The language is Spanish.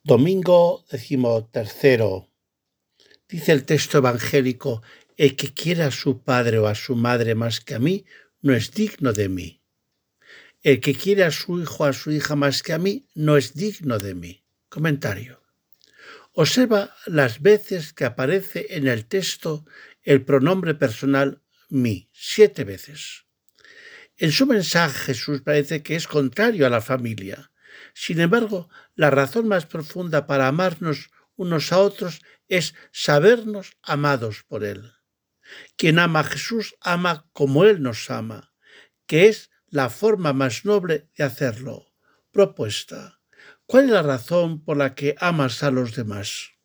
Domingo 13. Dice el texto evangélico: el que quiera a su padre o a su madre más que a mí, no es digno de mí. El que quiere a su hijo o a su hija más que a mí, no es digno de mí. Comentario. Observa las veces que aparece en el texto el pronombre personal mí, 7 veces. En su mensaje Jesús parece que es contrario a la familia. Sin embargo, la razón más profunda para amarnos unos a otros es sabernos amados por Él. Quien ama a Jesús ama como Él nos ama, que es la forma más noble de hacerlo. Propuesta. ¿Cuál es la razón por la que amas a los demás?